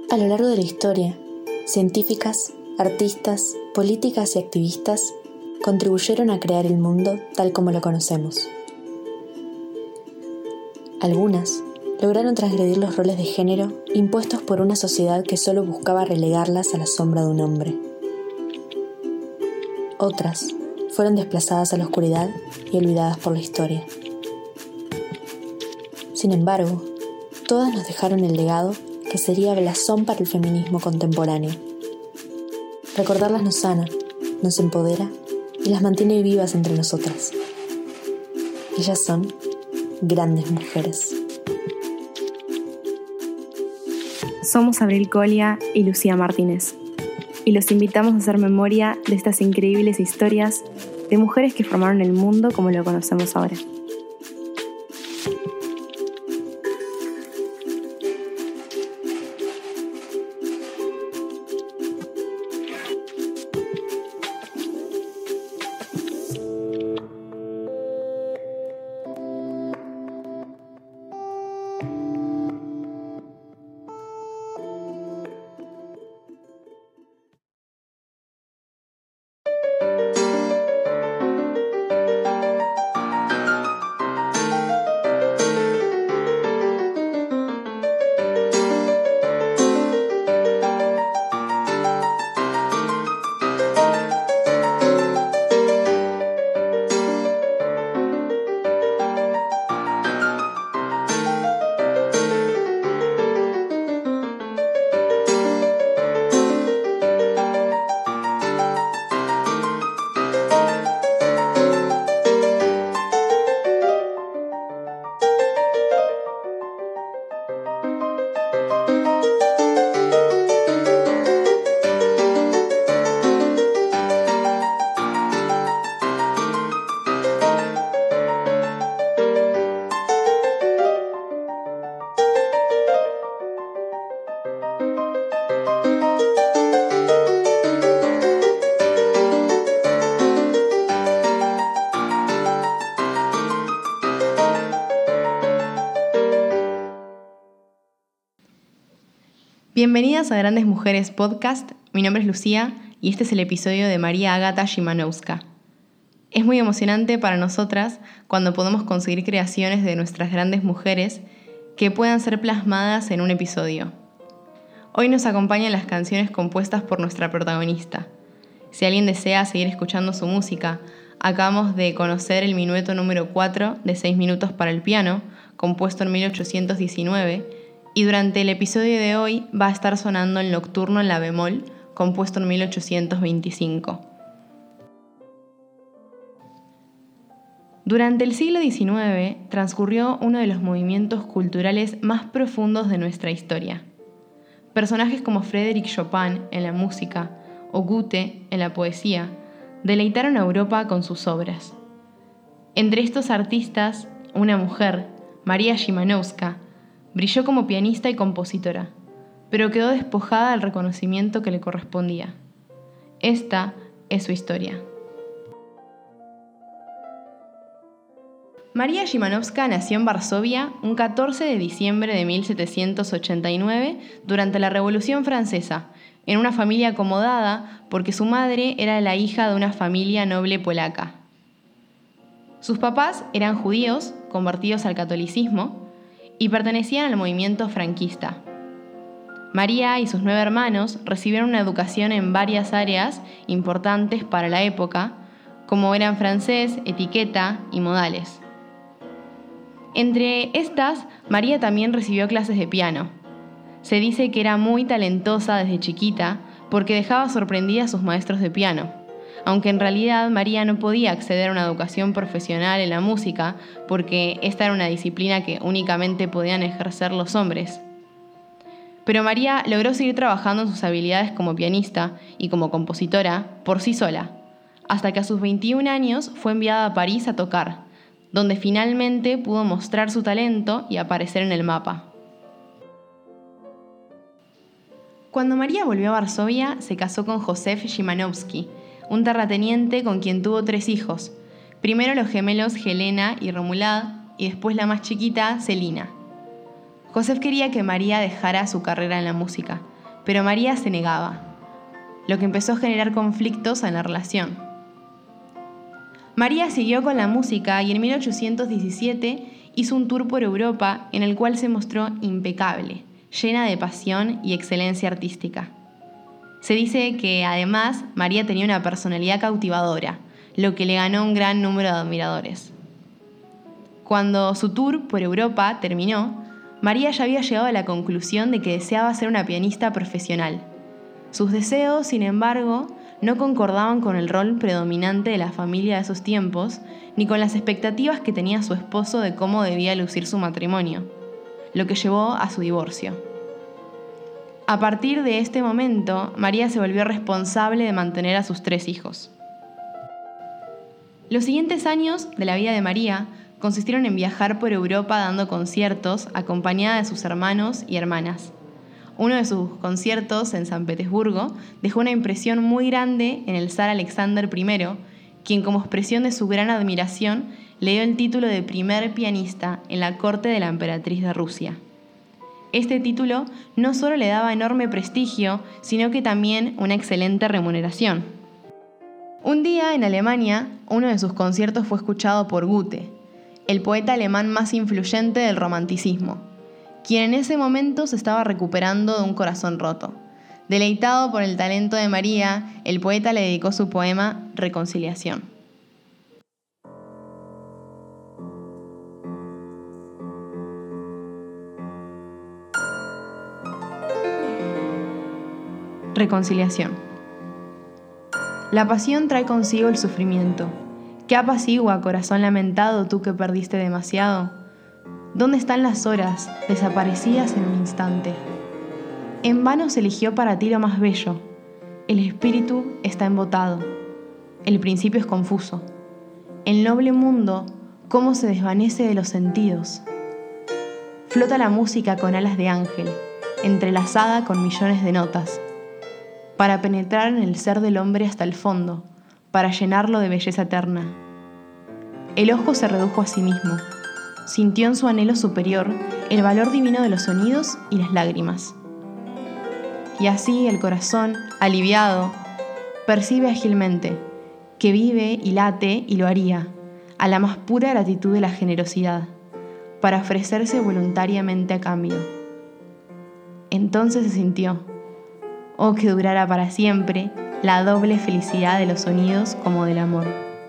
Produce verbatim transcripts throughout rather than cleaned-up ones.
A lo largo de la historia, científicas, artistas, políticas y activistas contribuyeron a crear el mundo tal como lo conocemos. Algunas lograron transgredir los roles de género impuestos por una sociedad que solo buscaba relegarlas a la sombra de un hombre. Otras fueron desplazadas a la oscuridad y olvidadas por la historia. Sin embargo, todas nos dejaron el legado que sería blasón para el feminismo contemporáneo. Recordarlas nos sana, nos empodera y las mantiene vivas entre nosotras. Ellas son grandes mujeres. Somos Abril Colia y Lucía Martínez, y los invitamos a hacer memoria de estas increíbles historias de mujeres que formaron el mundo como lo conocemos ahora. Bienvenidas a Grandes Mujeres Podcast, mi nombre es Lucía y este es el episodio de María Agata Szymanowska. Es muy emocionante para nosotras cuando podemos conseguir creaciones de nuestras grandes mujeres que puedan ser plasmadas en un episodio. Hoy nos acompañan las canciones compuestas por nuestra protagonista. Si alguien desea seguir escuchando su música, acabamos de conocer el minueto número cuatro de seis minutos para el piano, compuesto en mil ochocientos diecinueve, y durante el episodio de hoy va a estar sonando el nocturno en la bemol, compuesto en mil ochocientos veinticinco. Durante el siglo diecinueve transcurrió uno de los movimientos culturales más profundos de nuestra historia. Personajes como Frédéric Chopin en la música o Goethe en la poesía deleitaron a Europa con sus obras. Entre estos artistas, una mujer, María Szymanowska, brilló como pianista y compositora, pero quedó despojada del reconocimiento que le correspondía. Esta es su historia. María Szymanowska nació en Varsovia un catorce de diciembre de mil setecientos ochenta y nueve durante la Revolución Francesa, en una familia acomodada porque su madre era la hija de una familia noble polaca. Sus papás eran judíos, convertidos al catolicismo, y pertenecían al movimiento franquista. María y sus nueve hermanos recibieron una educación en varias áreas importantes para la época, como eran francés, etiqueta y modales. Entre estas, María también recibió clases de piano. Se dice que era muy talentosa desde chiquita porque dejaba sorprendida a sus maestros de piano, aunque en realidad María no podía acceder a una educación profesional en la música porque esta era una disciplina que únicamente podían ejercer los hombres. Pero María logró seguir trabajando en sus habilidades como pianista y como compositora por sí sola, hasta que a sus veintiún años fue enviada a París a tocar, donde finalmente pudo mostrar su talento y aparecer en el mapa. Cuando María volvió a Varsovia, se casó con Józef Szymanowski, un terrateniente con quien tuvo tres hijos, primero los gemelos Helena y Romulad, y después la más chiquita, Celina. Józef quería que María dejara su carrera en la música, pero María se negaba, lo que empezó a generar conflictos en la relación. María siguió con la música y en mil ochocientos diecisiete hizo un tour por Europa en el cual se mostró impecable, llena de pasión y excelencia artística. Se dice que, además, María tenía una personalidad cautivadora, lo que le ganó un gran número de admiradores. Cuando su tour por Europa terminó, María ya había llegado a la conclusión de que deseaba ser una pianista profesional. Sus deseos, sin embargo, no concordaban con el rol predominante de la familia de esos tiempos, ni con las expectativas que tenía su esposo de cómo debía lucir su matrimonio, lo que llevó a su divorcio. A partir de este momento, María se volvió responsable de mantener a sus tres hijos. Los siguientes años de la vida de María consistieron en viajar por Europa dando conciertos acompañada de sus hermanos y hermanas. Uno de sus conciertos en San Petersburgo dejó una impresión muy grande en el zar Alexander primero, quien como expresión de su gran admiración le dio el título de primer pianista en la corte de la emperatriz de Rusia. Este título no solo le daba enorme prestigio, sino que también una excelente remuneración. Un día en Alemania, uno de sus conciertos fue escuchado por Goethe, el poeta alemán más influyente del romanticismo, quien en ese momento se estaba recuperando de un corazón roto. Deleitado por el talento de María, el poeta le dedicó su poema Reconciliación. Reconciliación. La pasión trae consigo el sufrimiento. ¿Qué apacigua, corazón lamentado, tú que perdiste demasiado? ¿Dónde están las horas, desaparecidas en un instante? En vano se eligió para ti lo más bello. El espíritu está embotado. El principio es confuso. El noble mundo, cómo se desvanece de los sentidos. Flota la música con alas de ángel, entrelazada con millones de notas, para penetrar en el ser del hombre hasta el fondo, para llenarlo de belleza eterna. El ojo se redujo a sí mismo. Sintió en su anhelo superior el valor divino de los sonidos y las lágrimas. Y así el corazón, aliviado, percibe ágilmente que vive y late y lo haría, a la más pura gratitud de la generosidad, para ofrecerse voluntariamente a cambio. Entonces se sintió, oh que durara para siempre, la doble felicidad de los sonidos como del amor.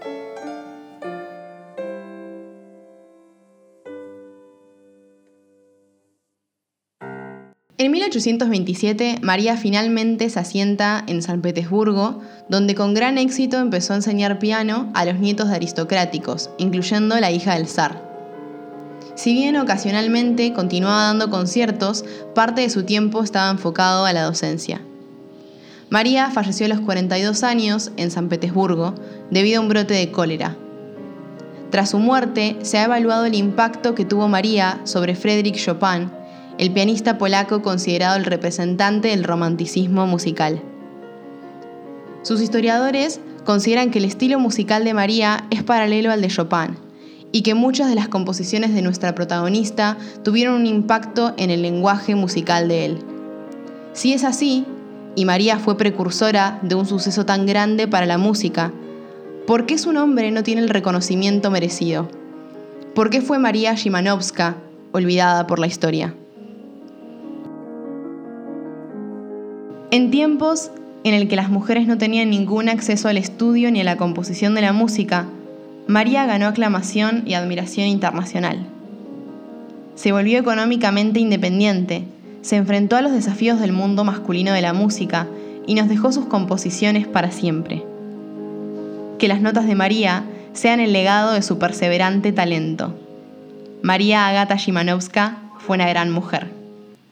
En mil ochocientos veintisiete, María finalmente se asienta en San Petersburgo, donde con gran éxito empezó a enseñar piano a los nietos de aristocráticos, incluyendo la hija del zar. Si bien ocasionalmente continuaba dando conciertos, parte de su tiempo estaba enfocado a la docencia. María falleció a los cuarenta y dos años en San Petersburgo debido a un brote de cólera. Tras su muerte, se ha evaluado el impacto que tuvo María sobre Frédéric Chopin, el pianista polaco considerado el representante del romanticismo musical. Sus historiadores consideran que el estilo musical de María es paralelo al de Chopin y que muchas de las composiciones de nuestra protagonista tuvieron un impacto en el lenguaje musical de él. Si es así, y María fue precursora de un suceso tan grande para la música, ¿por qué su nombre no tiene el reconocimiento merecido? ¿Por qué fue María Szymanowska olvidada por la historia? En tiempos en el que las mujeres no tenían ningún acceso al estudio ni a la composición de la música, María ganó aclamación y admiración internacional. Se volvió económicamente independiente, se enfrentó a los desafíos del mundo masculino de la música y nos dejó sus composiciones para siempre. Que las notas de María sean el legado de su perseverante talento. María Agata Szymanowska fue una gran mujer.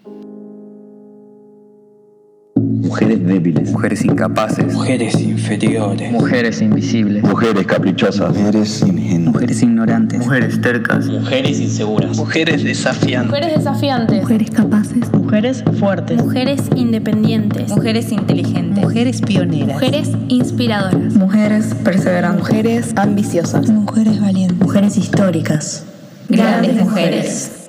Mujeres débiles, mujeres incapaces, mujeres inferiores, mujeres invisibles, mujeres caprichosas, mujeres ingenuas, mujeres ignorantes, mujeres tercas, mujeres inseguras, mujeres desafiantes, mujeres desafiantes, mujeres capaces, mujeres fuertes, mujeres independientes, mujeres inteligentes, mujeres pioneras, mujeres inspiradoras, mujeres perseverantes, mujeres ambiciosas, mujeres valientes, mujeres históricas, grandes mujeres.